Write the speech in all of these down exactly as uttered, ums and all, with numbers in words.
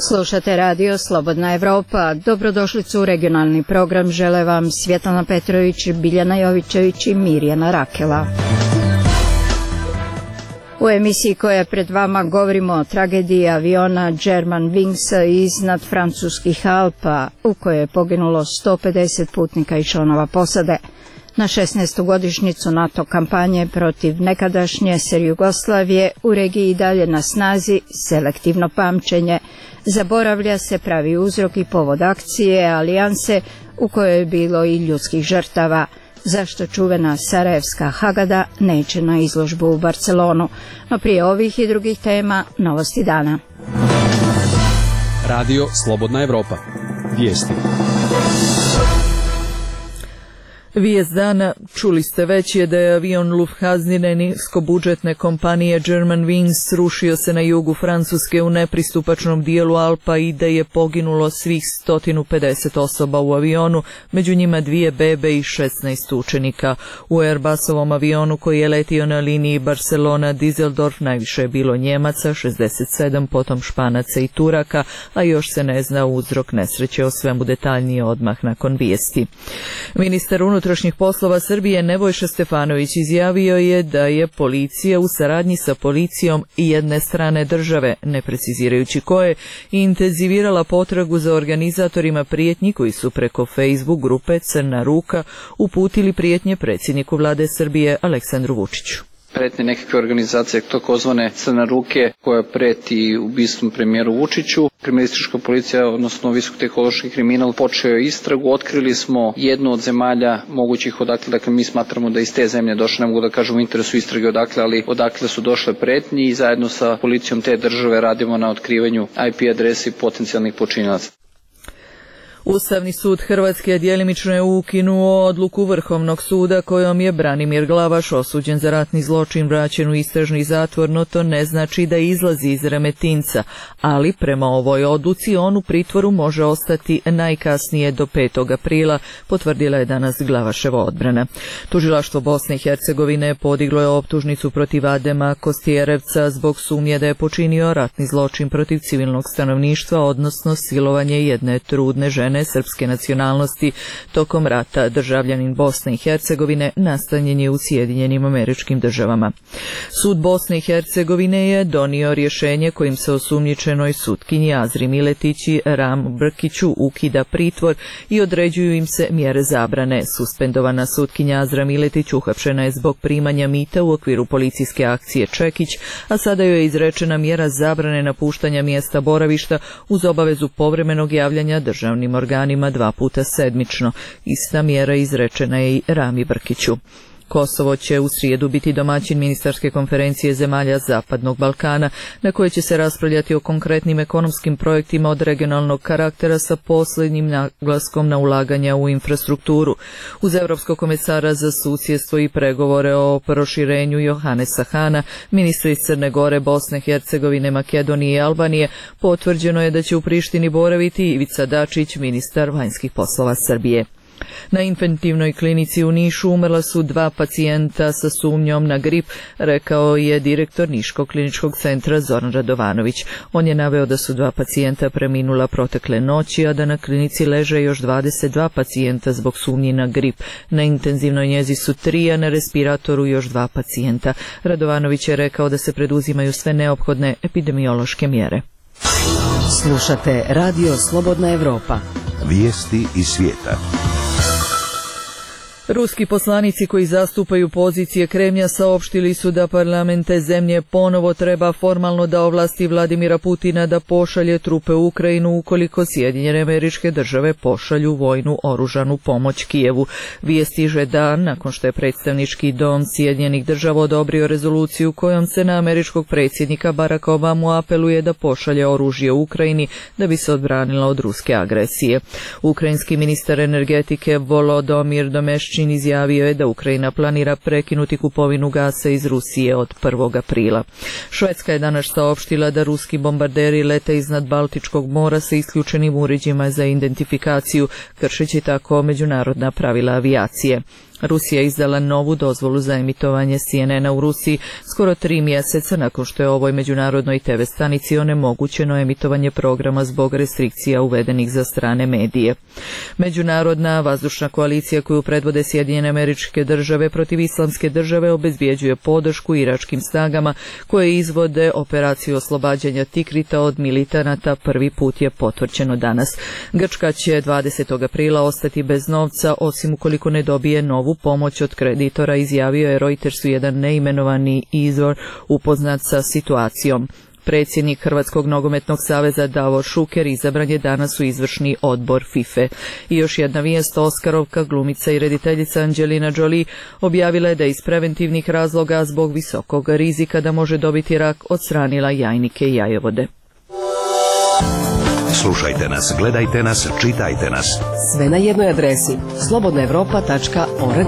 Slušate radio Slobodna Evropa. Dobrodošlicu u regionalni program žele vam Svjetlana Petrović, Biljana Jovićević i Mirjana Rakela. U emisiji koja je pred vama govorimo o tragediji aviona Germanwings iznad francuskih Alpa, u kojoj je poginulo sto pedeset putnika i članova posade. Na šesnaestu godišnjicu NATO kampanje protiv nekadašnje S R Jugoslavije u regiji i dalje na snazi selektivno pamćenje. Zaboravlja se pravi uzrok i povod akcije alijanse u kojoj je bilo i ljudskih žrtava. Zašto čuvena sarajevska Hagada neće na izložbu u Barcelonu? No prije ovih i drugih tema, novosti dana. Radio Slobodna Evropa. Vijesti. Vijest dana, čuli ste već, je da je avion Lufthansine niskobudžetne kompanije Germanwings srušio se na jugu Francuske u nepristupačnom dijelu Alpa i da je poginulo svih sto pedeset osoba u avionu, među njima dvije bebe i šesnaest učenika. U Airbusovom avionu koji je letio na liniji Barcelona-Düsseldorf najviše je bilo Njemaca, šezdeset sedam, potom Španaca i Turaka, a još se ne zna uzrok nesreće, o svemu detaljnije odmah nakon vijesti. Ministar unutrašnjih poslova Srbije Nebojša Stefanović izjavio je da je policija u saradnji sa policijom jedne strane države, ne precizirajući koje, intenzivirala potragu za organizatorima prijetnji koji su preko Facebook grupe Crna ruka uputili prijetnje predsjedniku vlade Srbije Aleksandru Vučiću. Pretnje nekakve organizacije takozvane Crne ruke koja preti ubistvom premijeru Vučiću. Kriminalistička policija, odnosno visokotehnološki kriminal, počeo je istragu. Otkrili smo jednu od zemalja mogućih odakle, dakle mi smatramo da iz te zemlje došle, ne mogu da kažem u interesu istrage odakle, ali odakle su došle pretnje i zajedno sa policijom te države radimo na otkrivanju I P adresi potencijalnih počinilaca. Ustavni sud Hrvatske je djelimično je ukinuo odluku Vrhovnog suda kojom je Branimir Glavaš osuđen za ratni zločin vraćen u istražni zatvor, no to ne znači da izlazi iz Remetinca, ali prema ovoj odluci on u pritvoru može ostati najkasnije do petog aprila, potvrdila je danas Glavaševa odbrana. Tužilaštvo Bosne i Hercegovine podiglo je optužnicu protiv Adema Kostjerevca zbog sumnje da je počinio ratni zločin protiv civilnog stanovništva, odnosno silovanje jedne trudne žene srpske nacionalnosti tokom rata. Državljanin Bosne i Hercegovine nastanjen je u Sjedinjenim Američkim Državama. Sud Bosne i Hercegovine je donio rješenje kojim se osumnjičenoj sutkinji Azri Miletić i Ram Brkiću ukida pritvor i određuju im se mjere zabrane. Suspendovana sutkinja Azra Miletić uhapšena je zbog primanja mita u okviru policijske akcije Čekić, a sada joj je izrečena mjera zabrane napuštanja mjesta boravišta uz obavezu povremenog javljanja državnim organima dva puta sedmično. Ista mjera izrečena je i Rami Brkiću. Kosovo će u srijedu biti domaćin ministarske konferencije zemalja Zapadnog Balkana, na kojoj će se raspravljati o konkretnim ekonomskim projektima od regionalnog karaktera sa posljednjim naglaskom na ulaganja u infrastrukturu. Uz Europskog komesara za susjedstvo i pregovore o proširenju Johanesa Hana, ministri iz Crne Gore, Bosne, Hercegovine, Makedonije i Albanije, potvrđeno je da će u Prištini boraviti Ivica Dačić, ministar vanjskih poslova Srbije. Na infektivnoj klinici u Nišu umrla su dva pacijenta sa sumnjom na grip, rekao je direktor Niškog kliničkog centra Zoran Radovanović. On je naveo da su dva pacijenta preminula protekle noći, a da na klinici leže još dvadeset dva pacijenta zbog sumnji na grip. Na intenzivnoj njezi su tri, a na respiratoru još dva pacijenta. Radovanović je rekao da se preduzimaju sve neophodne epidemiološke mjere. Slušate radio Slobodna Evropa. Vijesti iz svijeta. Ruski poslanici koji zastupaju pozicije Kremlja saopštili su da parlament te zemlje ponovo treba formalno da ovlasti Vladimira Putina da pošalje trupe u Ukrajinu ukoliko Sjedinjene Američke Države pošalju vojnu oružanu pomoć Kijevu. Vijest stiže dan nakon što je predstavnički dom Sjedinjenih Država odobrio rezoluciju kojom se na američkog predsjednika Baracka Obamu apeluje da pošalje oružje u Ukrajini da bi se odbranila od ruske agresije. Ukrajinski ministar energetike Volodomir Domeščin izjavio je da Ukrajina planira prekinuti kupovinu gasa iz Rusije od prvog aprila. Švedska je danas saopštila da ruski bombarderi lete iznad Baltičkog mora sa isključenim uređajima za identifikaciju, kršeći tako međunarodna pravila avijacije. Rusija je izdala novu dozvolu za emitovanje C N N-a u Rusiji skoro tri mjeseca nakon što je ovoj međunarodnoj te ve stanici onemogućeno emitovanje programa zbog restrikcija uvedenih za strane medije. Međunarodna vazdušna koalicija koju predvode Sjedinjene Američke Države protiv Islamske države obezbjeđuje podršku iračkim snagama koje izvode operaciju oslobađanja Tikrita od militanata. Prvi put je potvrđeno danas. Grčka će dvadesetog aprila ostati bez novca osim ukoliko ne dobije novu pomoć od kreditora, izjavio je Reutersu jedan neimenovani izvor upoznat sa situacijom. Predsjednik Hrvatskog nogometnog saveza Davor Šuker izabran je danas u izvršni odbor FIFA. I još jedna vijest, Oskarovka, glumica i rediteljica Angelina Jolie objavila je da iz preventivnih razloga zbog visokog rizika da može dobiti rak odstranila jajnike i jajovode. Slušajte nas, gledajte nas, čitajte nas. Sve na jednoj adresi slobodna evropa tačka org.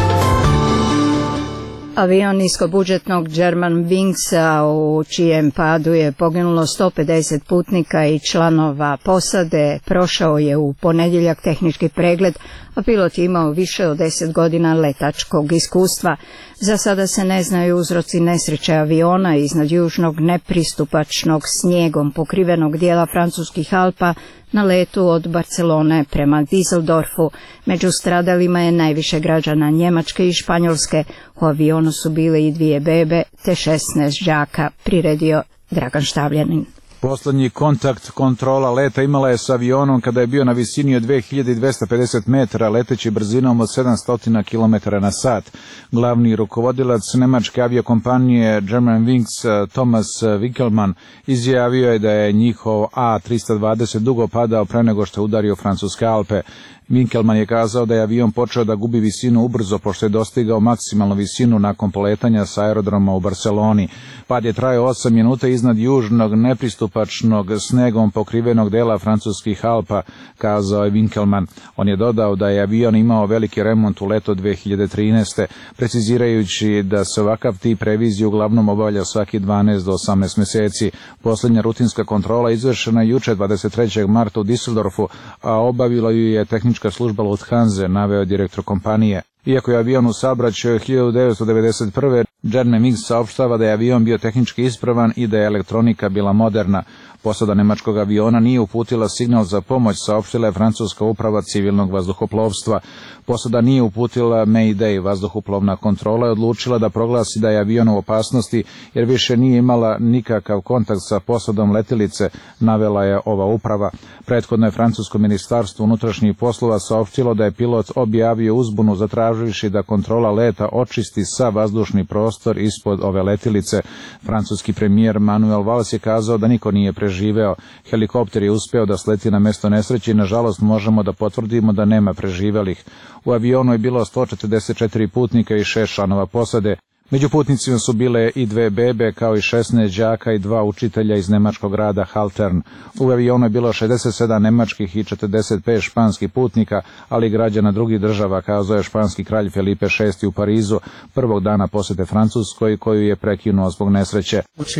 Avion niskobudžetnog Germanwingsa u čijem padu je poginulo sto pedeset putnika i članova posade prošao je u ponedjeljak tehnički pregled, a pilot je imao više od deset godina letačkog iskustva. Za sada se ne znaju uzroci nesreće aviona iznad južnog nepristupačnog snijegom pokrivenog dijela francuskih Alpa na letu od Barcelone prema Düsseldorfu. Među stradalima je najviše građana Njemačke i Španjolske. U avionu su bile i dvije bebe te šesnaest đaka, priredio Dragan Štavljanin. Poslednji kontakt kontrola leta imala je s avionom kada je bio na visini od dve hiljade dvesta pedeset metara, leteći brzinom od sedamsto kilometara na sat. Glavni rukovodilac nemačke aviokompanije Germanwings Thomas Winkelmann izjavio je da je njihov A trista dvadeset dugo padao pre nego što je udario francuske Alpe. Winkelmann je kazao da je avion počeo da gubi visinu ubrzo pošto je dostigao maksimalnu visinu nakon poletanja sa aerodroma u Barceloni. Pad je trajao osam minuta iznad južnog nepristupačnog snegom pokrivenog dela francuskih Alpa, kazao je Winkelmann. On je dodao da je avion imao veliki remont u leto dve hiljade trinaeste. precizirajući da se ovakav tip revizije uglavnom obavlja svaki dvanaest do osamnaest meseci. Poslednja rutinska kontrola izvršena juče dvadeset trećeg marta u Düsseldorfu, a obavila ju je tehnička služba Lufthansa, naveo direktor kompanije. Iako je avion u saobraćaju hiljadu devetsto devedeset prve. Germanwings saopštava da je avion bio tehnički ispravan i da je elektronika bila moderna. Posada nemačkog aviona nije uputila signal za pomoć, saopštila je francuska uprava civilnog vazduhoplovstva. Posada nije uputila Mayday, vazduhoplovna kontrola je odlučila da proglasi da je avion u opasnosti jer više nije imala nikakav kontakt sa posadom letelice, navela je ova uprava. Prethodno je francusko ministarstvo unutrašnjih poslova saopštilo da je pilot objavio uzbunu zatraživši da kontrola leta očisti sav vazdušni prostor ispod ove letelice. Francuski premijer Manuel Valls je kazao da niko nije preživeo. Helikopter je uspeo da sleti na mesto nesreće i nažalost možemo da potvrdimo da nema preživelih. U avionu je bilo sto četrdeset četiri putnika i šest članova posade. Među putnicima su bile i dve bebe kao i šesnaest đaka i dva učitelja iz nemačkog grada Haltern. U avionu je bilo šezdeset sedam nemačkih i četrdeset pet španskih putnika, ali i građana drugih država, kazao je španski kralj Felipe šesti u Parizu prvog dana posete Francuskoj koju je prekinuo zbog nesreće.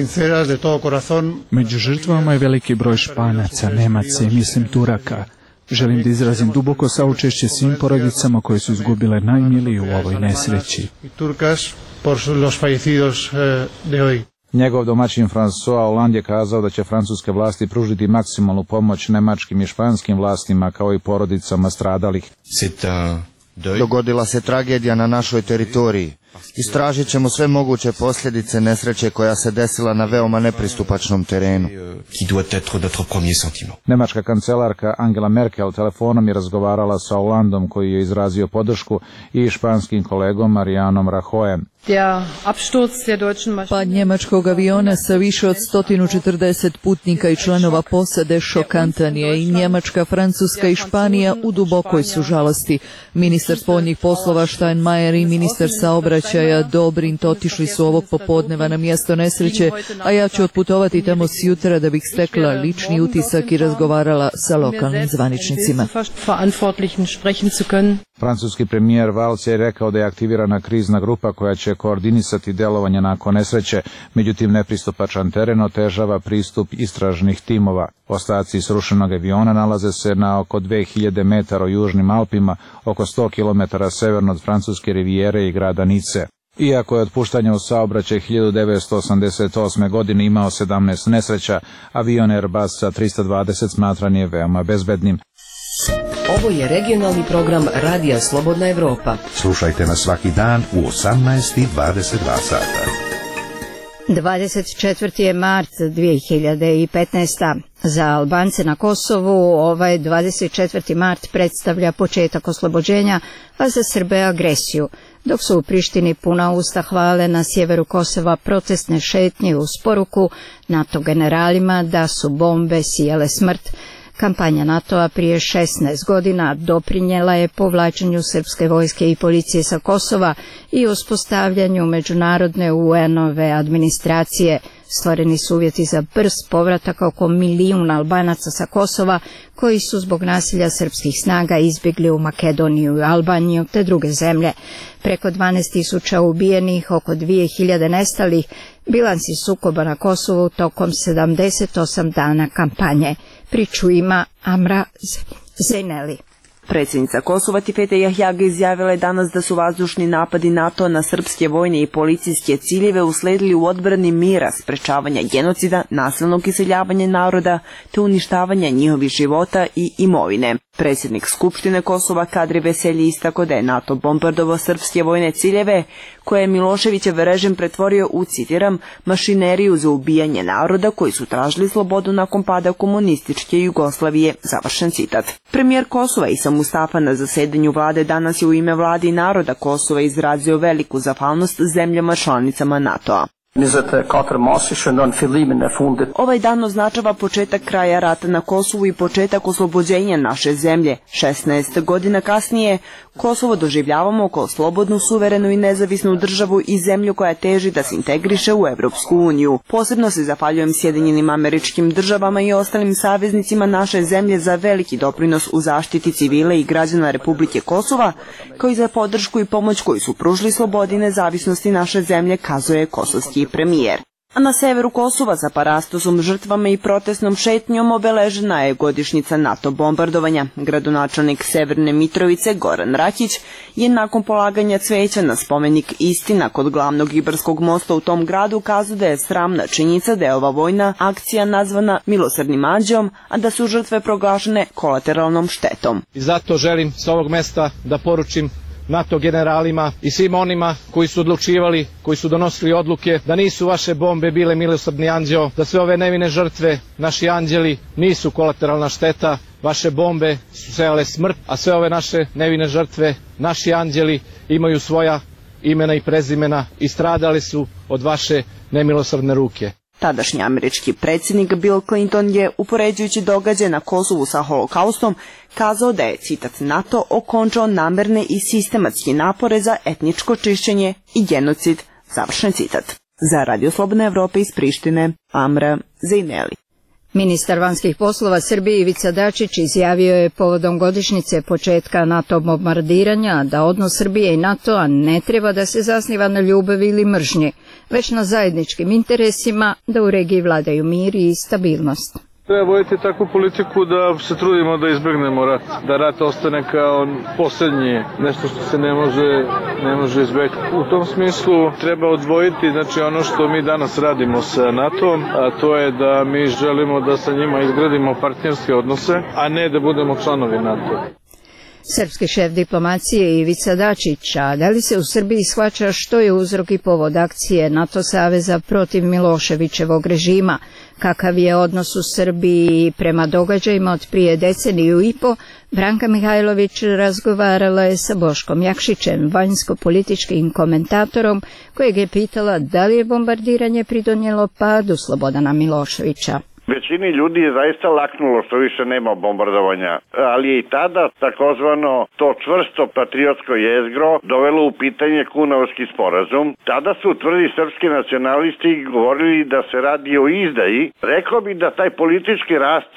Među žrtvama je veliki broj Španaca, Nemaca i mislim Turaka. Želim da izrazim duboko saučešće svim porodicama koje su izgubile najmiliji u ovoj nesreći. Njegov domaćin François Hollande je kazao da će francuske vlasti pružiti maksimalnu pomoć nemačkim i španskim vlastima kao i porodicama stradalih. Dogodila se tragedija na našoj teritoriji. Istražit ćemo sve moguće posljedice nesreće koja se desila na veoma nepristupačnom terenu. Nemačka kancelarka Angela Merkel telefonom je razgovarala sa Hollandom koji je izrazio podršku i španskim kolegom Marianom Rajoyem. Pad njemačkog aviona sa više od sto četrdeset putnika i članova posade šokantan je i Njemačka, Francuska i Španija u dubokoj su žalosti. Ministar spoljnih poslova Steinmeier i ministar saobraćaja Dobrindt otišli su ovog popodneva na mjesto nesreće, a ja ću otputovati tamo sjutra da bih stekla lični utisak i razgovarala sa lokalnim zvaničnicima. Francuski premijer Valls je rekao da je aktivirana krizna grupa koja će koordinisati delovanje nakon nesreće, međutim nepristupačan teren otežava pristup istražnih timova. Ostaci srušenog aviona nalaze se na oko dve hiljade metara u južnim Alpima, oko sto kilometara severno od francuske rivijere i grada Nice. Iako je otpuštanje u saobraćaj hiljadu devetsto osamdeset osme. godine imao sedamnaest nesreća, avion Airbus A tristo dvadeset smatran je veoma bezbednim. Ovo je regionalni program Radija Slobodna Evropa. Slušajte nas svaki dan u osamnaest i dvadeset dva sata. dvadeset četvrti je mart dve hiljade petnaeste. Za Albance na Kosovu ovaj dvadeset četvrti mart predstavlja početak oslobođenja, a za Srbe agresiju. Dok su u Prištini puna usta hvale, na sjeveru Kosova protestne šetnje uz poruku NATO generalima da su bombe sijale smrt. Kampanja NATO-a prije šesnaest godina doprinjela je povlačenju srpske vojske i policije sa Kosova i uspostavljanju međunarodne U N-ove administracije. Stvoreni su uvjeti za brz povratak oko milijun Albanaca sa Kosova koji su zbog nasilja srpskih snaga izbjegli u Makedoniju i Albaniju te druge zemlje. Preko dvanaest tisuća ubijenih, oko dvije hiljade nestalih, bilansi sukoba na Kosovu tokom sedamdeset osam dana kampanje. Priču ima Amra Zeneli. Predsjednica Kosova Tifete Jahjaga izjavila je danas da su vazdušni napadi NATO na srpske vojne i policijske ciljeve usledili u odbrani mira, sprečavanja genocida, nasilnog iseljavanja naroda te uništavanja njihovih života i imovine. Predsjednik Skupštine Kosova Kadri Veselji istako da je NATO bombardovao srpske vojne ciljeve koje je Miloševićev režim pretvorio u, citiram, mašineriju za ubijanje naroda koji su tražili slobodu nakon pada komunističke Jugoslavije, završen citat. Premijer Kosova Isa Mustafa na zasedanju vlade danas je u ime vlade i naroda Kosova izrazio veliku zahvalnost zemljama članicama NATO-a. Ovaj dan označava početak kraja rata na Kosovu i početak oslobođenja naše zemlje. šesnaest godina kasnije Kosovo doživljavamo kao slobodnu, suverenu i nezavisnu državu i zemlju koja teži da se integriše u Evropsku uniju. Posebno se zahvaljujem Sjedinjenim Američkim Državama i ostalim saveznicima naše zemlje za veliki doprinos u zaštiti civila i građana Republike Kosova, kao i za podršku i pomoć koju su pružili slobodi i nezavisnosti naše zemlje, kazuje kosovski premijer. A na severu Kosova za parastosom, žrtvama i protestnom šetnjom obeležena je godišnjica NATO bombardovanja. Gradonačelnik Severne Mitrovice Goran Rakić je nakon polaganja cveća na spomenik Istina kod glavnog Ibarskog mosta u tom gradu kazao da je sramna činjenica da je ova vojna akcija nazvana milosrdnim anđeom, a da su žrtve proglašene kolateralnom štetom. I zato želim s ovog mesta da poručim NATO generalima i svim onima koji su odlučivali, koji su donosili odluke, da nisu vaše bombe bile milosrdni anđeo, da sve ove nevine žrtve, naši anđeli, nisu kolateralna šteta, vaše bombe su sejale smrt, a sve ove naše nevine žrtve, naši anđeli, imaju svoja imena i prezimena i stradali su od vaše nemilosrdne ruke. Tadašnji američki predsjednik Bill Clinton je, upoređujući događaje na Kosovu sa holokaustom, kazao da je, citat, NATO okončao namerne i sistematske napore za etničko čišćenje i genocid, završen citat. Za Radio Slobodna Evropa iz Prištine, Amra Zejneli. Ministar vanjskih poslova Srbije Ivica Dačić izjavio je povodom godišnjice početka NATO bombardiranja da odnos Srbije i NATO-a ne treba da se zasniva na ljubavi ili mržnji, već na zajedničkim interesima da u regiji vladaju mir i stabilnost. Treba voditi takvu politiku da se trudimo da izbegnemo rat, da rat ostane kao posljednji, nešto što se ne može, ne može izbjegti. U tom smislu treba odvojiti, znači, ono što mi danas radimo sa NATO-om, a to je da mi želimo da sa njima izgradimo partnerske odnose, a ne da budemo članovi NATO-a. Srpski šef diplomacije Ivica Dačić, a da li se u Srbiji shvaća što je uzrok i povod akcije NATO saveza protiv Miloševićevog režima, kakav je odnos u Srbiji prema događajima od prije deceniju i po, Branka Mihajlović razgovarala je sa Boškom Jakšićem, vanjsko-političkim komentatorom, kojeg je pitala da li je bombardiranje pridonijelo padu Slobodana Miloševića. Većini ljudi je zaista laknulo što više nema bombardovanja, ali je i tada takozvano to čvrsto patriotsko jezgro dovelo u pitanje Kunovski sporazum. Tada su tvrdi srpski nacionalisti govorili da se radi o izdaji. Rekao bi da taj politički rascep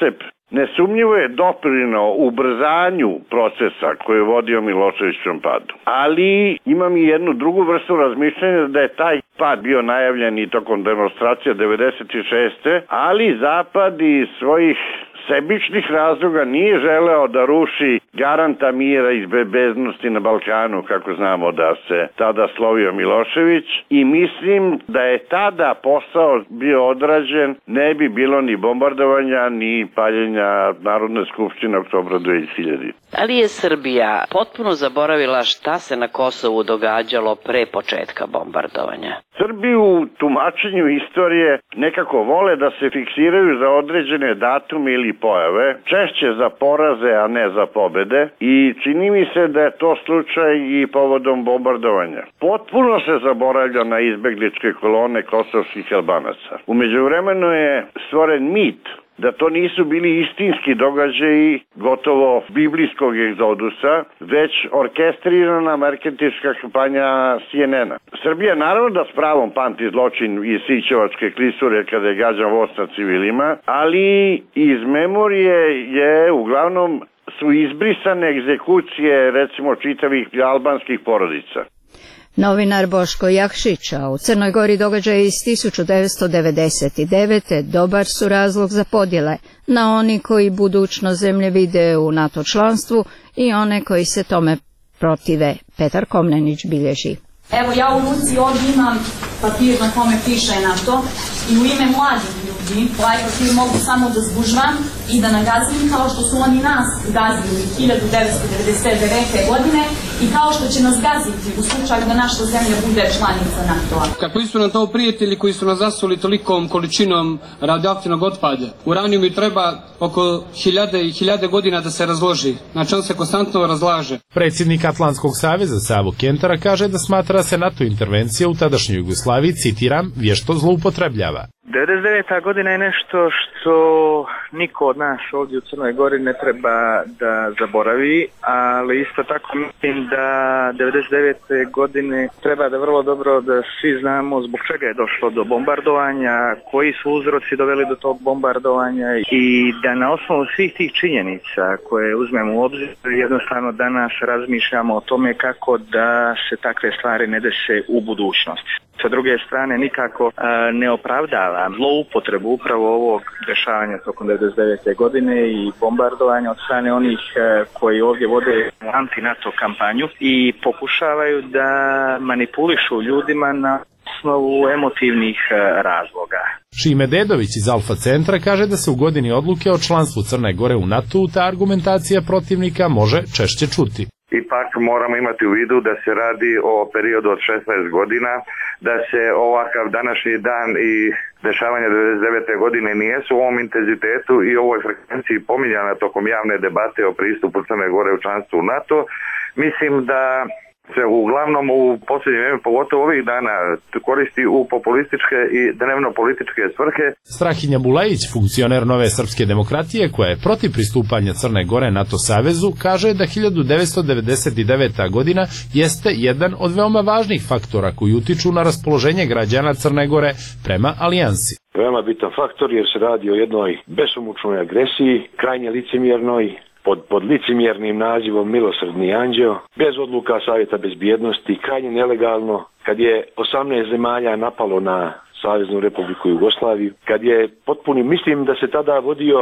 nesumnjivo je doprineo ubrzanju procesa koji je vodio Miloševićevom padu. Ali imam i jednu drugu vrstu razmišljanja da je taj pad bio najavljen i tokom demonstracija devedeset šeste. ali Zapad iz svojih sebičnih razloga nije želeo da ruši garanta mira i bezbednosti na Balkanu, kako znamo da se tada slovio Milošević, i mislim da je tada posao bio odrađen, ne bi bilo ni bombardovanja, ni paljenja Narodne skupštine oktobra dve hiljadite. Da li je Srbija potpuno zaboravila šta se na Kosovu događalo pre početka bombardovanja? Srbi u tumačenju istorije nekako vole da se fiksiraju za određene datume ili pojave, češće za poraze, a ne za pobede, i čini mi se da je to slučaj i povodom bombardovanja. Potpuno se zaboravlja na izbegličke kolone kosovskih Albanaca. U međuvremenu je stvoren mit da to nisu bili istinski događaji gotovo biblijskog egzodusa, već orkestrirana marketinška kampanja C N N-a. Srbija naravno da s pravom pamti zločin iz Sićevačke klisure kada je gađan voz na civilima, ali iz memorije je uglavnom su izbrisane egzekucije recimo čitavih albanskih porodica. Novinar Boško Jakšić, a u Crnoj Gori događaje iz tisuću devetsto devedeset devete. dobar su razlog za podjele na oni koji budućnost zemlje vide u NATO članstvu i one koji se tome protive. Petar Komnenić bilježi. Evo ja u ruci ovdje imam papir na kome piše NATO i u ime mladih ljudi ovaj papir mogu samo da zgužvam i da nagazim kao što su oni nas gazili hiljadu devetsto devedeset devete. godine i kao što će nas gaziti u slučaju da naša zemlja bude članica NATO-a. Kakvi su nam to prijatelji koji su nas zasuli tolikom količinom radioaktivnog otpada? Uranijum mi treba oko hiljade i hiljade godina da se razloži, znači on se konstantno razlaže. Predsjednik Atlantskog saveza Savo Kentara kaže da smatra da se NATO intervencija u tadašnjoj Jugoslaviji, citiram, vješto zloupotrebljava. devedeset deveta godina je nešto što niko od nas ovdje u Crnoj Gori ne treba da zaboravi, ali isto tako mislim da devedeset devete godine treba da vrlo dobro da svi znamo zbog čega je došlo do bombardovanja, koji su uzroci doveli do tog bombardovanja i da na osnovu svih tih činjenica koje uzmemo u obzir jednostavno danas razmišljamo o tome kako da se takve stvari ne dese u budućnosti. Sa druge strane nikako a, ne opravdava zloupotrebu upravo ovog dešavanja tokom devedeset devete godine i bombardovanja od strane onih a, koji ovdje vode anti-NATO kampanju i pokušavaju da manipulišu ljudima na osnovu emotivnih a, razloga. Šime Dedović iz Alfa centra kaže da se u godini odluke o članstvu Crne Gore u NATO ta argumentacija protivnika može češće čuti. Ipak moramo imati u vidu da se radi o periodu od šesnaest godina, da se ovakav današnji dan i dešavanja devedeset devete godine nijesu u ovom intenzitetu i ovoj frekvenciji pominjana tokom javne debate o pristupu Crne Gore u članstvu u NATO. Mislim da se uglavnom u posljednje vrijeme, pogotovo ovih dana, koristi u populističke i dnevno-političke svrhe. Strahinja Bulajić, funkcioner Nove srpske demokratije, koja je protiv pristupanja Crne Gore NATO savezu, kaže da hiljadu devetsto devedeset deveta. godina jeste jedan od veoma važnih faktora koji utiču na raspoloženje građana Crne Gore prema alijansi. Veoma bitan faktor jer se radi o jednoj besomučnoj agresiji, krajnje licemjernoj, pod, pod licemjernim nazivom Milosrdni anđeo, bez odluka Savjeta bezbjednosti, krajnje nelegalno, kad je osamnaest zemalja napalo na Saveznu Republiku Jugoslaviju, kad je potpuni, mislim da se tada vodio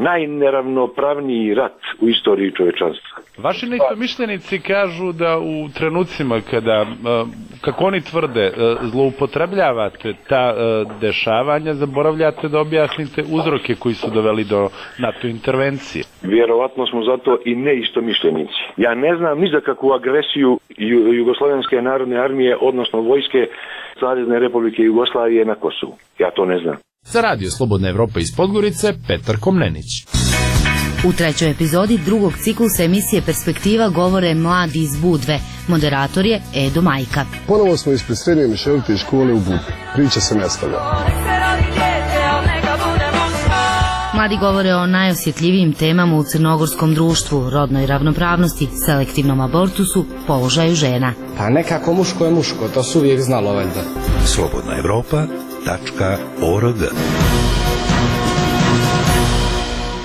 najneravnopravniji rat u istoriji čovečanstva. Vaši neistomišljenici kažu da u trenucima kada, kako oni tvrde, zloupotrebljavate ta dešavanja, zaboravljate da objasnite uzroke koji su doveli do NATO intervencije. Vjerovatno smo zato i neistomišljenici. Ja ne znam ni za kakvu agresiju Jugoslovenske narodne armije, odnosno vojske Savezne Republike Jugoslavije na Kosovu. Ja to ne znam. Za Radio Slobodna Evropa iz Podgorice, Petar Komnenić. U trećoj epizodi drugog ciklusa emisije Perspektiva govore mladi iz Budve. Moderator je Edo Majka. Ponovo smo ispred srednje mješovite škole u Budvi. Priča se nastavlja. Mladi govore o najosjetljivijim temama u crnogorskom društvu, rodnoj ravnopravnosti, selektivnom abortusu, položaju žena. Pa nekako muško je muško, to su uvijek znalo valjda. Slobodna Evropa tačka org.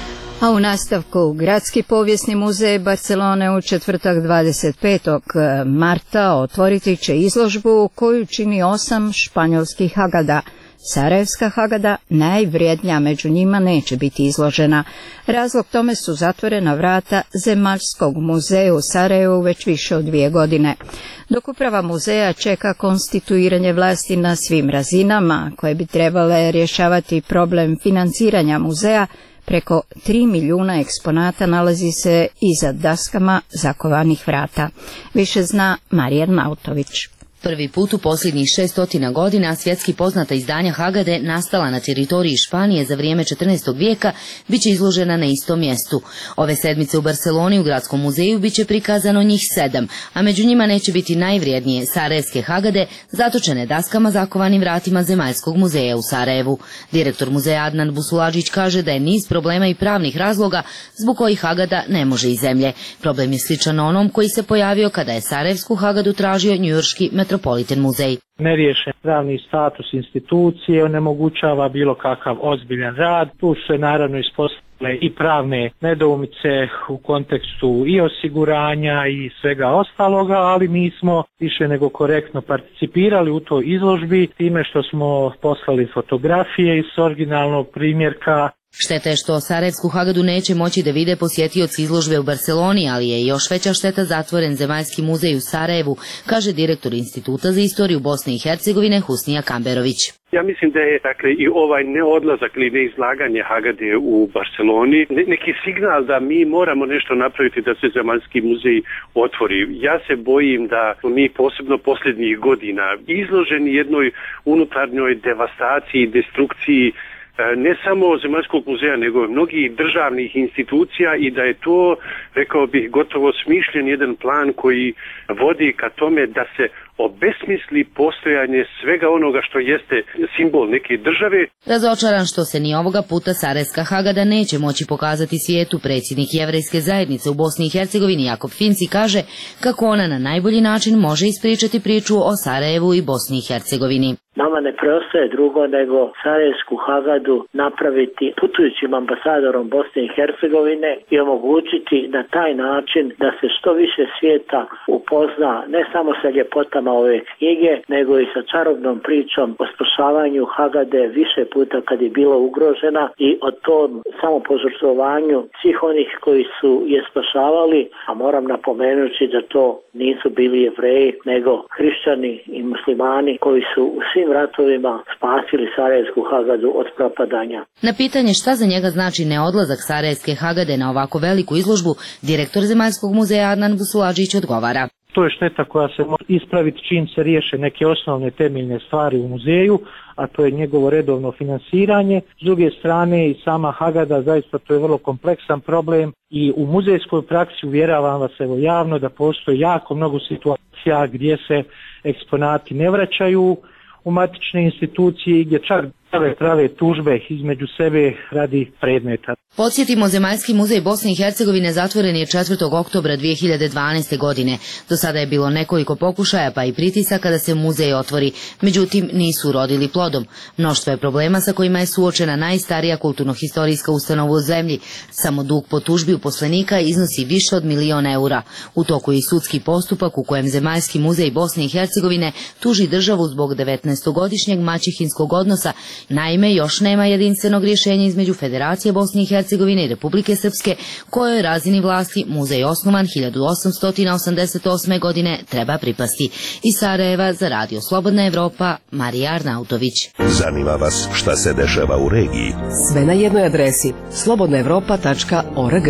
A u nastavku Gradski povijesni muzej Barcelone u četvrtak dvadeset petog marta otvoriti će izložbu koju čini osam španjolskih Hagada. Sarajevska Hagada, najvrijednija među njima, neće biti izložena. Razlog tome su zatvorena vrata Zemaljskog muzeja u Sarajevu već više od dvije godine. Dok uprava muzeja čeka konstituiranje vlasti na svim razinama, koje bi trebale rješavati problem financiranja muzeja, preko tri milijuna eksponata nalazi se iza daskama zakovanih vrata. Više zna Marija Arnautović. Prvi put u posljednjih šestotina godina svjetski poznata izdanja Hagade, nastala na teritoriji Španije za vrijeme četrnaestog vijeka, bit će izložena na istom mjestu. Ove sedmice u Barceloni u Gradskom muzeju bit će prikazano njih sedam, a među njima neće biti najvrijednije sarajevske Hagade, zatočene daskama zakovanim vratima Zemaljskog muzeja u Sarajevu. Direktor muzeja Adnan Busuladžić kaže da je niz problema i pravnih razloga zbog kojih Hagada ne može iz zemlje. Problem je sličan onom koji se pojavio kada je sarajevsku Hagadu tražio njujorški Metropolitan muzej. Neriješen pravni status institucije onemogućava bilo kakav ozbiljan rad. Tu se naravno ispostavile i pravne nedoumice u kontekstu i osiguranja i svega ostaloga, ali mi smo više nego korektno participirali u toj izložbi time što smo poslali fotografije iz originalnog primjerka. Šteta je što Sarajevsku Hagadu neće moći da vide posjetioci izložbe u Barceloni, ali je još veća šteta zatvoren Zemaljski muzej u Sarajevu, kaže direktor Instituta za istoriju Bosne i Hercegovine Husnija Kamberović. Ja mislim da je dakle i ovaj neodlazak ili neizlaganje Hagade u Barceloni neki signal da mi moramo nešto napraviti da se Zemaljski muzej otvori. Ja se bojim da mi posebno posljednjih godina izloženi jednoj unutarnjoj devastaciji, destrukciji ne samo Zemaljskog muzeja, nego mnogih državnih institucija i da je to, rekao bih, gotovo smišljen jedan plan koji vodi ka tome da se obesmisli postojanje svega onoga što jeste simbol neke države. Razočaran što se ni ovoga puta Sarajevska Hagada neće moći pokazati svijetu, predsjednik Jevrejske zajednice u Bosni i Hercegovini Jakob Finci kaže kako ona na najbolji način može ispričati priču o Sarajevu i Bosni i Hercegovini. Nama ne preostaje drugo nego Sarajevsku Hagadu napraviti putujućim ambasadorom Bosne i Hercegovine i omogućiti na taj način da se što više svijeta upozna ne samo sa ljepotama ove knjige, nego i sa čarobnom pričom o spašavanju Hagade više puta kad je bila ugrožena i o tom samopožrtvovanju svih onih koji su je spašavali, a moram napomenuti da to nisu bili Jevreji, nego hrišćani i muslimani koji su u svim ratovima spasili Sarajevsku Hagadu od propadanja. Na pitanje šta za njega znači neodlazak Sarajevske Hagade na ovako veliku izložbu, direktor Zemaljskog muzeja Adnan Busuladžić odgovara. To je šteta koja se može ispraviti čim se riješe neke osnovne temeljne stvari u muzeju, a to je njegovo redovno finansiranje. S druge strane i sama Hagada, zaista to je vrlo kompleksan problem i u muzejskoj praksi uvjeravam vas evo javno da postoji jako mnogo situacija gdje se eksponati ne vraćaju u matične institucije i gdje čak prave prave tužbe između sebe radi predmeta. Podsjetimo, Zemaljski muzej Bosne i Hercegovine zatvoren je četvrtog oktobra dvije hiljade dvanaeste. godine. Do sada je bilo nekoliko pokušaja pa i pritisaka da se muzej otvori, međutim nisu urodili plodom. Mnoštvo je problema sa kojima je suočena najstarija kulturno-historijska ustanova u zemlji. Samo dug po tužbi uposlenika iznosi više od milion eura. U toku je i sudski postupak u kojem Zemaljski muzej Bosne i Hercegovine tuži državu zbog devetnaestogodišnjeg maćehinskog odnosa. Naime, još nema jedinstvenog rješenja između Federacije Bosne i Hercegovine i Republike Srpske, kojoj razini vlasti muzej osnovan hiljadu osamsto osamdeset osme. godine treba pripasti. Iz Sarajeva za Radio Slobodna Evropa, Marija Arnautović. Zanima vas šta se dešava u regiji? Sve na jednoj adresi slobodna evropa tačka org.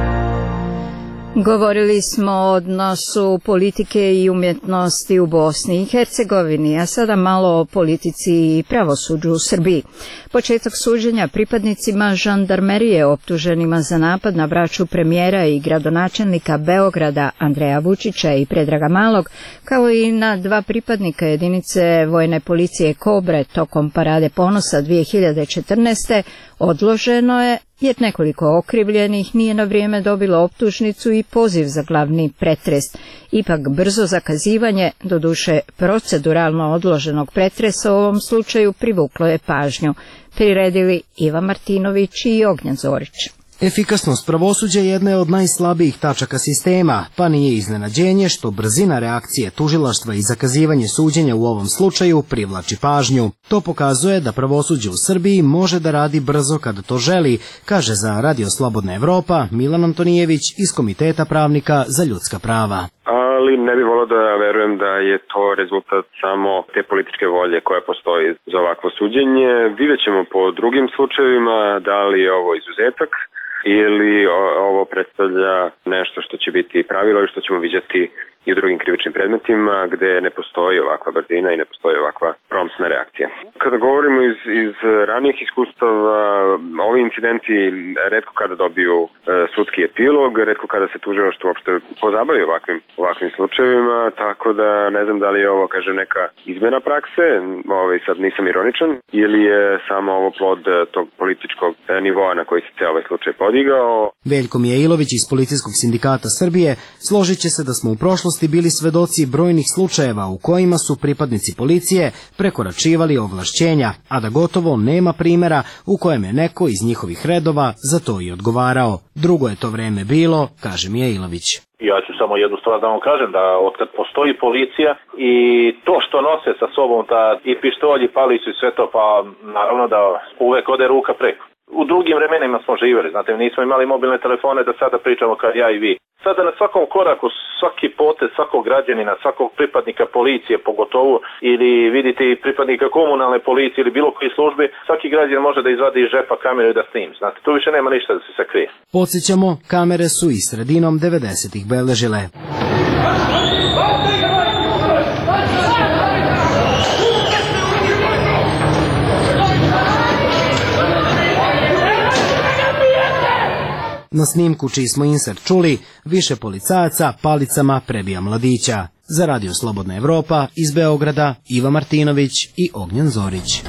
Govorili smo o odnosu politike i umjetnosti u Bosni i Hercegovini, a sada malo o politici i pravosuđu u Srbiji. Početak suđenja pripadnicima žandarmerije optuženima za napad na braću premijera i gradonačelnika Beograda Andreja Vučića i Predraga Malog, kao i na dva pripadnika jedinice vojne policije Kobre tokom Parade ponosa dvije hiljade četrnaeste. odloženo je jer nekoliko okrivljenih nije na vrijeme dobilo optužnicu i poziv za glavni pretres. Ipak brzo zakazivanje, doduše proceduralno odloženog pretresa u ovom slučaju privuklo je pažnju. Priredili Iva Martinović i Ognjan Zorić. Efikasnost pravosuđa jedna je od najslabijih tačaka sistema, pa nije iznenađenje što brzina reakcije tužilaštva i zakazivanje suđenja u ovom slučaju privlači pažnju. To pokazuje da pravosuđe u Srbiji može da radi brzo kada to želi, kaže za Radio Slobodna Evropa Milan Antonijević iz Komiteta pravnika za ljudska prava. Ali ne bih volio da verujem da je to rezultat samo te političke volje koja postoji za ovakvo suđenje. Vidjet ćemo po drugim slučajevima da li je ovo izuzetak ili ovo predstavlja nešto što će biti pravilo i što ćemo vidjeti i u drugim krivičnim predmetima gde ne postoji ovakva brzina i ne postoji ovakva promptna reakcija. Kada govorimo iz, iz ranijih iskustava, ovi incidenti retko kada dobiju e, sudski epilog, retko kada se tužilaštvo uopšte pozabavi ovakvim, ovakvim slučajevima, tako da ne znam da li je ovo, kaže, neka izmena prakse, ovaj, sad nisam ironičan, ili je samo ovo plod tog političkog nivoa na koji se cijel ovaj slučaj podigao. Veljko Mijailović iz Policijskog sindikata Srbije složit će se da smo u prošlosti bili svedoci brojnih slučajeva u kojima su pripadnici policije prekoračivali ovlašćenja, a da gotovo nema primjera u kojem je neko iz njihovih redova za to i odgovarao. Drugo je to vreme bilo, kaže Mijailović. Ja ću samo jednu stvar da vam kažem, da otkad postoji policija i to što nose sa sobom ta i pištolj i palicu i sve to, pa naravno da uvek ode ruka preko. U drugim vremenima smo živjeli, znate, nismo imali mobilne telefone da sada pričamo kao ja i vi. Sada na svakom koraku, svaki potez svakog građanina, svakog pripadnika policije pogotovo, ili vidite i pripadnika komunalne policije ili bilo koje službe, svaki građanin može da izvadi iz žepa kameru i da snim. Znate, tu više nema ništa da se sakrije. Podsjećamo, kamere su i sredinom devedesetih beležile. Na snimku čiji smo insert čuli, više policajaca palicama prebija mladića. Za Radio Slobodna Evropa iz Beograda Iva Martinović i Ognjen Zorić.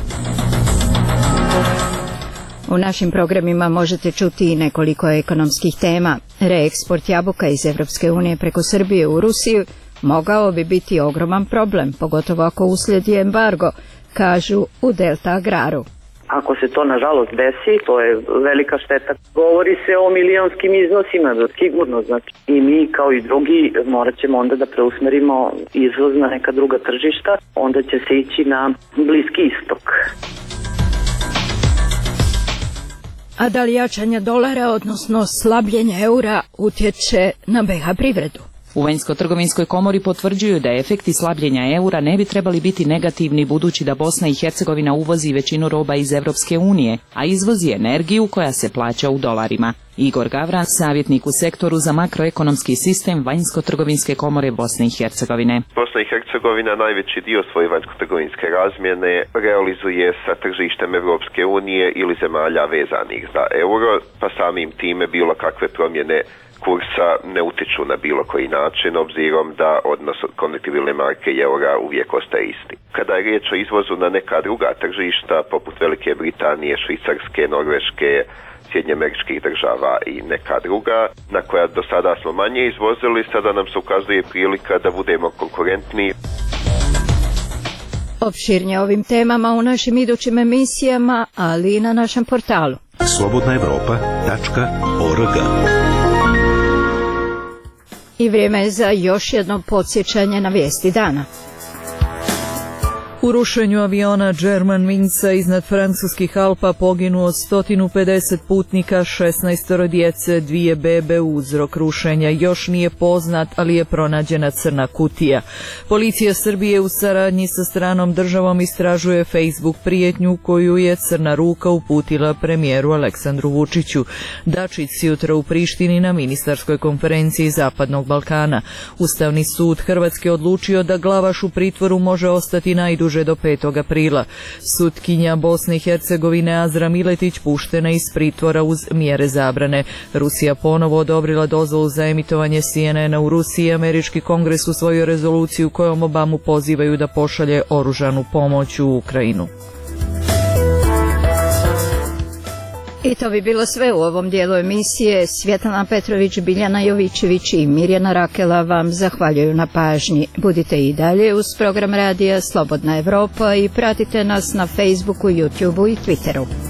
U našim programima možete čuti i nekoliko ekonomskih tema. Reeksport jabuka iz Evropske unije preko Srbije u Rusiju mogao bi biti ogroman problem, pogotovo ako uslijedi embargo, kažu u Delta Agraru. Ako se to nažalost desi, to je velika šteta. Govori se o milionskim iznosima, sigurno, znači. I mi kao i drugi morat ćemo onda da preusmerimo izvoz na neka druga tržišta, onda će se ići na Bliski istok. A da li jačanje dolara, odnosno slabljenje eura, utječe na be ha privredu? U Vanjsko-trgovinskoj komori potvrđuju da efekti slabljenja eura ne bi trebali biti negativni budući da Bosna i Hercegovina uvozi većinu roba iz Evropske unije, a izvozi energiju koja se plaća u dolarima. Igor Gavran, savjetnik u sektoru za makroekonomski sistem Vanjsko-trgovinske komore Bosne i Hercegovine. Bosna i Hercegovina najveći dio svoje vanjsko-trgovinske razmjene realizuje sa tržištem Evropske unije ili zemalja vezanih za euro, pa samim time bilo kakve promjene kursa ne utiču na bilo koji način, obzirom da odnos konvertibilne marke i eura uvijek ostaje isti. Kada je riječ o izvozu na neka druga tržišta, poput Velike Britanije, Švicarske, Norveške, Sjedinjenih Američkih Država i neka druga, na koja do sada smo manje izvozili, sada nam se ukazuje prilika da budemo konkurentni. Opširnije ovim temama u našim idućim emisijama, ali i na našem portalu slobodna evropa tačka org. I vrijeme je za još jedno podsjećanje na vijesti dana. U rušenju aviona Germanwingsa iznad francuskih Alpa poginuo sto pedeset putnika, šesnaest djece, dvije bebe. Uzrok rušenja još nije poznat, ali je pronađena crna kutija. Policija Srbije u saradnji sa stranom državom istražuje Facebook prijetnju koju je Crna ruka uputila premijeru Aleksandru Vučiću. Dačić jutra u Prištini na ministarskoj konferenciji Zapadnog Balkana. Ustavni sud Hrvatske odlučio da Glavaš u pritvoru može ostati najduže do petog aprila. Sutkinja Bosne i Hercegovine Azra Miletić puštena iz pritvora uz mjere zabrane. Rusija ponovo odobrila dozvolu za emitovanje C N N-a u Rusiji. Američki kongres usvojio rezoluciju kojom Obamu pozivaju da pošalje oružanu pomoć u Ukrajinu. I to bi bilo sve u ovom dijelu emisije. Svjetlana Petrović, Biljana Jovićević i Mirjana Rakela vam zahvaljuju na pažnji. Budite i dalje uz program radija Slobodna Evropa i pratite nas na Facebooku, YouTubeu i Twitteru.